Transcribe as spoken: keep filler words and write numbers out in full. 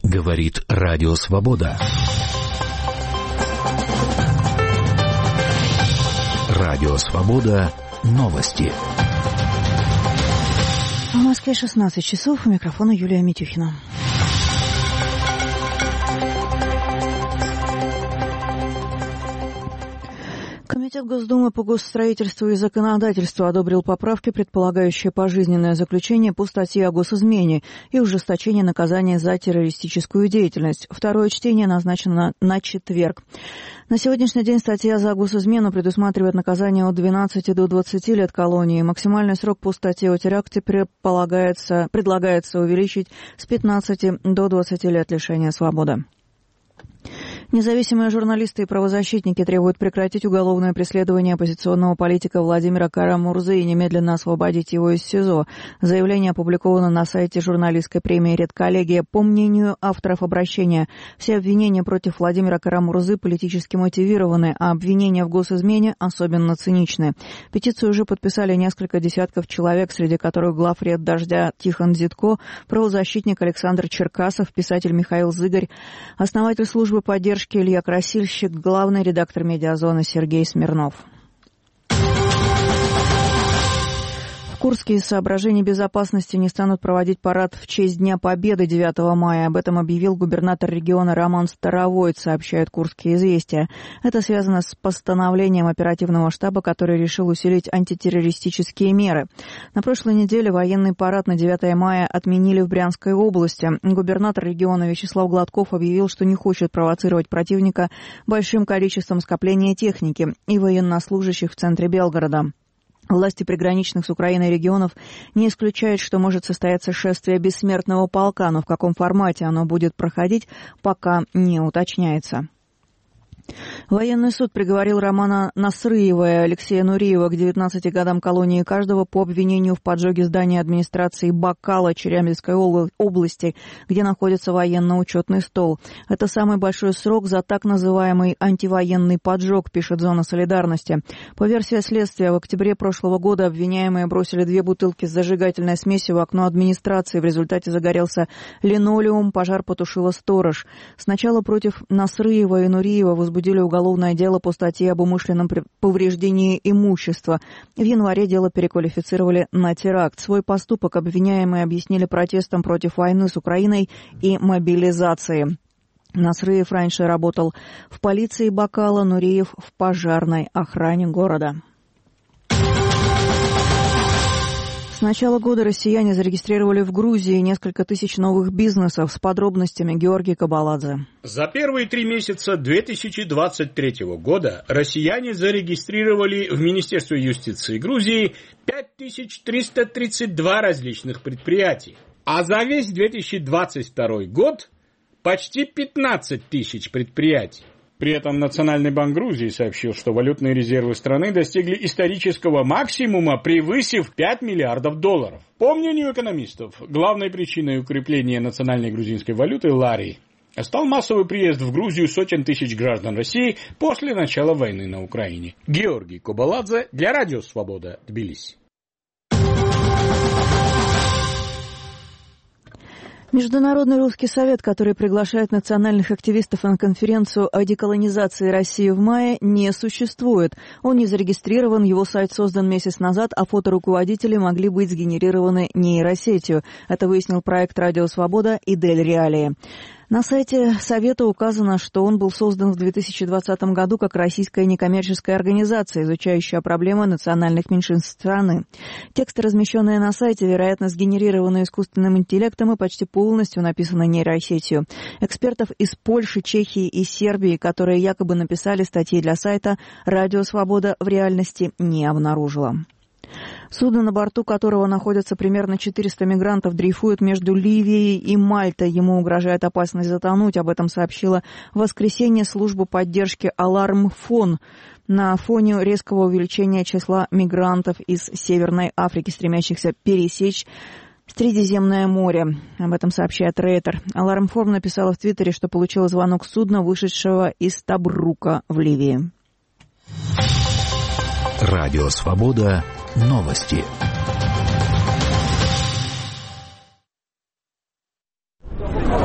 Говорит Радио Свобода. Радио Свобода. Новости. В Москве шестнадцать часов. У микрофона Юлия Митюхина. Комитет Госдумы по госстроительству и законодательству одобрил поправки, предполагающие пожизненное заключение по статье о госизмене и ужесточение наказания за террористическую деятельность. Второе чтение назначено на четверг. На сегодняшний день статья за госизмену предусматривает наказание от двенадцати до двадцати лет колонии. Максимальный срок по статье о теракте предполагается, предлагается увеличить с пятнадцати до двадцати лет лишения свободы. Независимые журналисты и правозащитники требуют прекратить уголовное преследование оппозиционного политика Владимира Кара-Мурзы и немедленно освободить его из СИЗО. Заявление опубликовано на сайте журналистской премии «Редколлегия». По мнению авторов обращения, все обвинения против Владимира Кара-Мурзы политически мотивированы, а обвинения в госизмене особенно циничны. Петицию уже подписали несколько десятков человек, среди которых главред «Дождя» Тихон Зитко, правозащитник Александр Черкасов, писатель Михаил Зыгорь, основатель службы поддержки Илья Красильщик, главный редактор «Медиазоны» Сергей Смирнов. В Курске из соображений безопасности не станут проводить парад в честь Дня Победы девятого мая. Об этом объявил губернатор региона Роман Старовойт, сообщают «Курские известия». Это связано с постановлением оперативного штаба, который решил усилить антитеррористические меры. На прошлой неделе военный парад на девятое мая отменили в Брянской области. Губернатор региона Вячеслав Гладков объявил, что не хочет провоцировать противника большим количеством скопления техники и военнослужащих в центре Белгорода. Власти приграничных с Украиной регионов не исключают, что может состояться шествие бессмертного полка, но в каком формате оно будет проходить, пока не уточняется. Военный суд приговорил Романа Насрыева и Алексея Нуриева к девятнадцати годам колонии каждого по обвинению в поджоге здания администрации Бакала Челябинской области, где находится военно-учетный стол. Это самый большой срок за так называемый антивоенный поджог, пишет «Зона солидарности». По версии следствия, в октябре прошлого года обвиняемые бросили две бутылки с зажигательной смесью в окно администрации. В результате загорелся линолеум, пожар потушила сторож. Сначала против Насрыева и Нуриева возбудили Возбудили уголовное дело по статье об умышленном повреждении имущества. В январе дело переквалифицировали на теракт. Свой поступок обвиняемые объяснили протестом против войны с Украиной и мобилизации. Насрыев раньше работал в полиции Бакала, Нуриев в пожарной охране города. С начала года россияне зарегистрировали в Грузии несколько тысяч новых бизнесов. С подробностями Георгий Кабаладзе. За первые три месяца две тысячи двадцать третьего года россияне зарегистрировали в Министерстве юстиции Грузии пять тысяч триста тридцать два различных предприятий. А за весь две тысячи двадцать второй год почти пятнадцать тысяч предприятий. При этом Национальный банк Грузии сообщил, что валютные резервы страны достигли исторического максимума, превысив пять миллиардов долларов. По мнению экономистов, главной причиной укрепления национальной грузинской валюты лари стал массовый приезд в Грузию сотен тысяч граждан России после начала войны на Украине. Георгий Кабаладзе для Радио Свобода, Тбилиси. Международный русский совет, который приглашает национальных активистов на конференцию о деколонизации России в мае, не существует. Он не зарегистрирован, его сайт создан месяц назад, а фото руководителей могли быть сгенерированы нейросетью. Это выяснил проект «Радио Свобода» и Дель Реалии. На сайте Совета указано, что он был создан в две тысячи двадцатом году как российская некоммерческая организация, изучающая проблемы национальных меньшинств страны. Тексты, размещенные на сайте, вероятно, сгенерированы искусственным интеллектом и почти полностью написаны нейросетью. Экспертов из Польши, Чехии и Сербии, которые якобы написали статьи для сайта, «Радио Свобода» в реальности не обнаружила. Судно, на борту которого находятся примерно четыреста мигрантов, дрейфует между Ливией и Мальтой. Ему угрожает опасность затонуть. Об этом сообщила в воскресенье служба поддержки «Аларм-Фон» на фоне резкого увеличения числа мигрантов из Северной Африки, стремящихся пересечь Средиземное море. Об этом сообщает Рейтер. «Аларм-Фон» написала в Твиттере, что получила звонок судна, вышедшего из Табрука в Ливии. Радио Свобода. Новости.